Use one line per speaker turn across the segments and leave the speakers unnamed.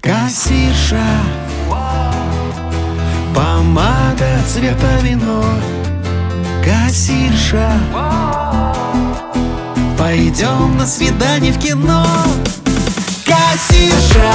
Кассирша, помада цвета вино. Кассирша, пойдем на свидание в кино. Кассирша,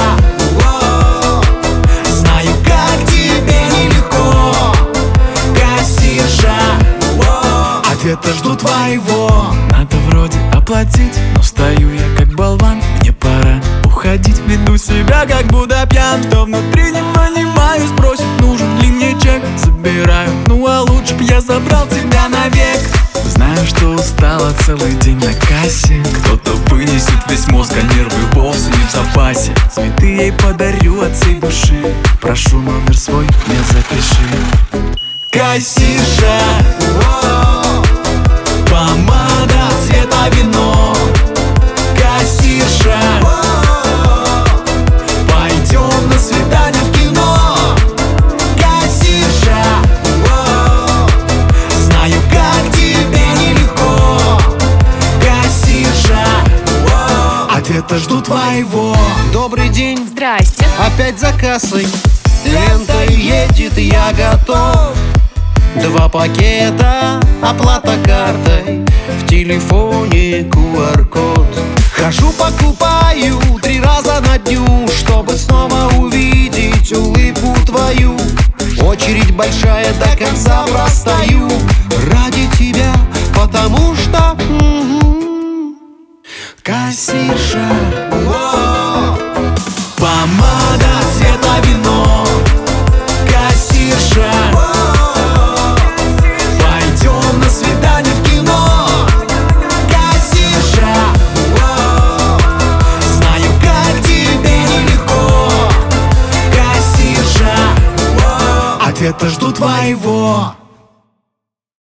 знаю, как тебе нелегко. Кассирша, ответа жду твоего.
Надо вроде оплатить, но стою я как болван. Мне пора уходить, веду себя как будто пьян. Что внутри не понимаю, спросит, нужен ли мне чек. Забираю, ну а лучше б я забрал тебя навек. Знаю, что устала целый день на кассе. Кто-то вынесет весь мозг, а нервы вовсе не в запасе. Цветы ей подарю от всей души. Прошу, номер свой мне запиши.
Кассирша, помада цвета вино. Кассирша, пойдем на свидание в кино. Кассирша, знаю, как тебе нелегко. Кассирша, ответа жду твоего. Добрый день,
Здрасте.
опять за кассой. Лента едет, я готов. 2 пакета, оплата картой. В телефоне QR-код. Хожу, покупаю 3 раза на дню, чтобы снова увидеть улыбку твою. Очередь большая, до конца простою. Ради тебя, потому что Кассирша, помада цвета вино. Кассирша, пойдем на свидание в кино. Кассирша, знаю, как тебе нелегко. Кассирша, ответа жду твоего.